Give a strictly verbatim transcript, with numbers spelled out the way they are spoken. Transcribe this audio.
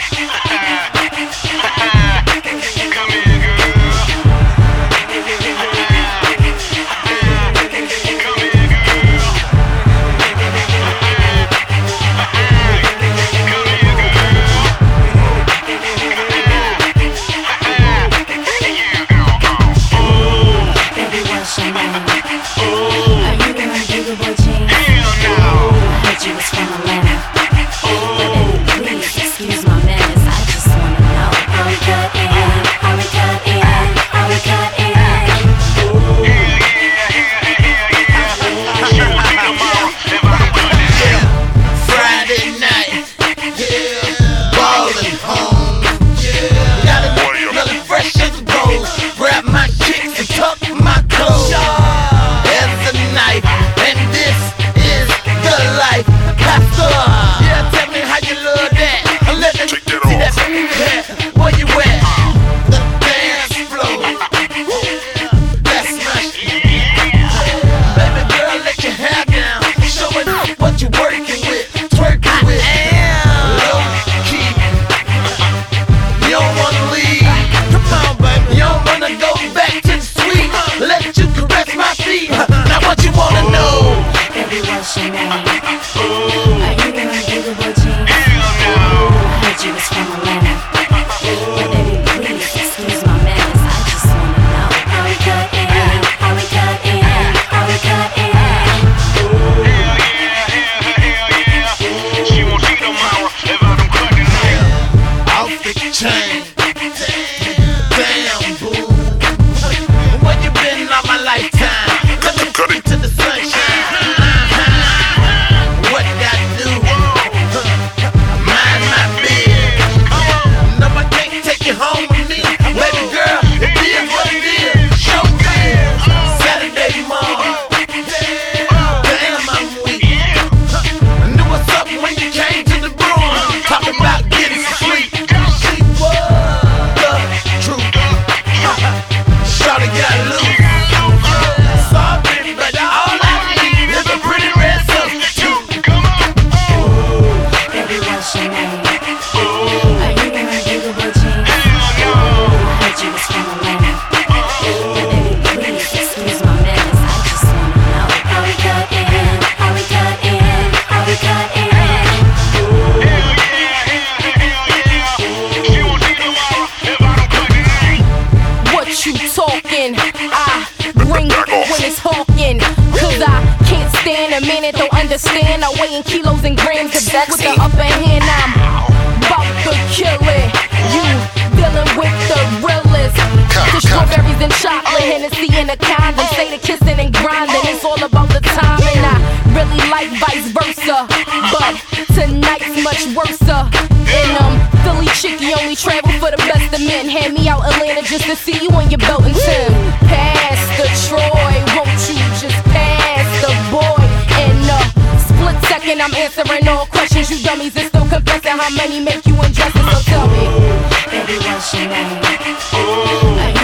Understand, I weigh in kilos and grams of that with the upper hand. I'm about to kill it. You dealing with the realest. The strawberries and chocolate, Hennessy and a condom. Say the kissing and grinding, it's all about the time. And I really like vice versa, but tonight's much worse. And um, Philly chicky only travel for the best of men. Hand me out Atlanta just to see you on your belt and Tim. Pass the Troy, won't you just pass the boy? And uh, split second, I'm answering all questions. You dummies and still confessing how many make you undressing. So tell me, baby, what's your name?